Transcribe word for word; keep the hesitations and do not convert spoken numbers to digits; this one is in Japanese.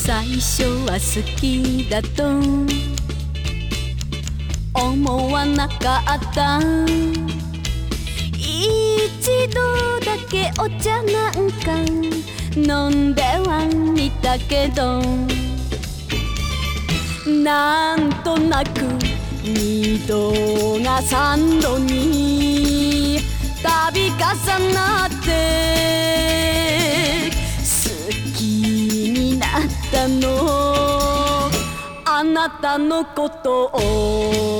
最初は好きだと思わなかった。一度だけお茶なんか飲んではみたけど、なんとなく二度が三度に度重なって好きになったの、あなたのことを